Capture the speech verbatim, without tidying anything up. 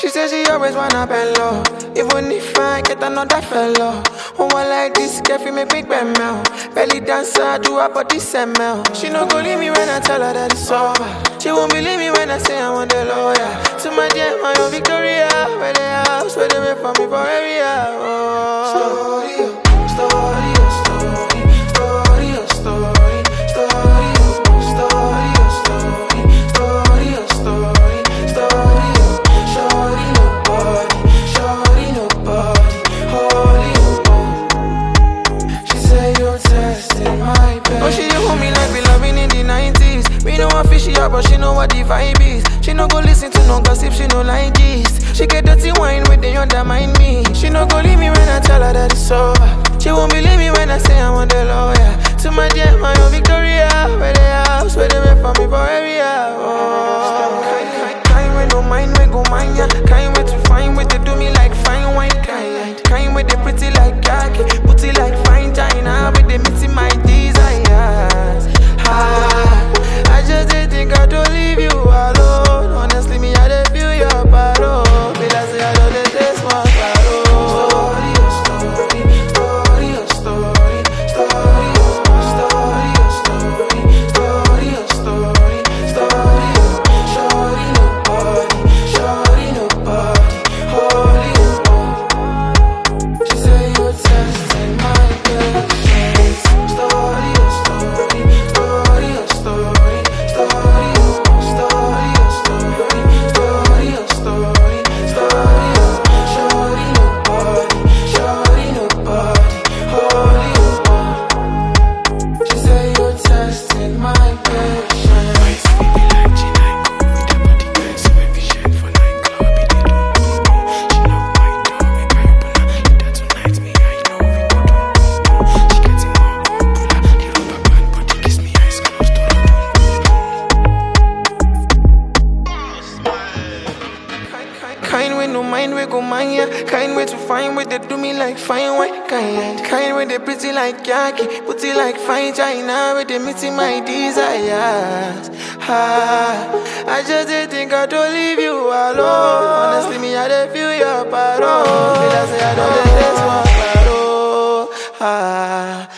She says she always wanna bend low. Even if I get another fellow. Woman like this, girl, fi make me bend now. Belly dancer, do her body smell. She no go leave me when I tell her that it's over. She won't believe me when I say I want the lawyer. To my dear, my own Victoria. Where they house, where they wait for me for every hour. Story, story, story, story, story, story, story, story, story, story, story, story. Shorty nobody, shorty nobody, holy nobody. She say you're testing my pain. Oh, she hold me like we loving in the nineties. We know how fishy up, but she know what the vibe is. She no go listen to no gossip, she no like gist. She get dirty wine when they undermine me. She no go leave me when I tell her that it's over. She won't believe me when I say I want the lawyer. To my dear, my own Victoria. Where they house, where they wait for me for every hour. Kind with no mind, we go mind ya. Kind with to fine, with they do me like fine wine. Kind, kind with they pretty like khaki, booty like fine china. With they meeting my desires. Ah, I just didn't think I don't leave you alone. Honestly, me I dey feel your parole. Feel like say I don't let this one parole. Story, story, story, story, story, story, story, story, story, story. Shorty nobody, shorty nobody, holy nobody. She say you're testing my patience. Story, story, story, story, story, story, story, story, story, story. Shorty nobody, shorty nobody, holy nobody. She say you're testing my patience. Kind with no mind, we go mind ya. Kind way to fine with they do me like fine wine. Kind, kind with they pretty like khaki, booty like fine china. With they meeting my desires. Ah, I just didn't think I don't leave you alone. Honestly, me I dey feel your parole. Feel like say I don't let this one parole. Ah.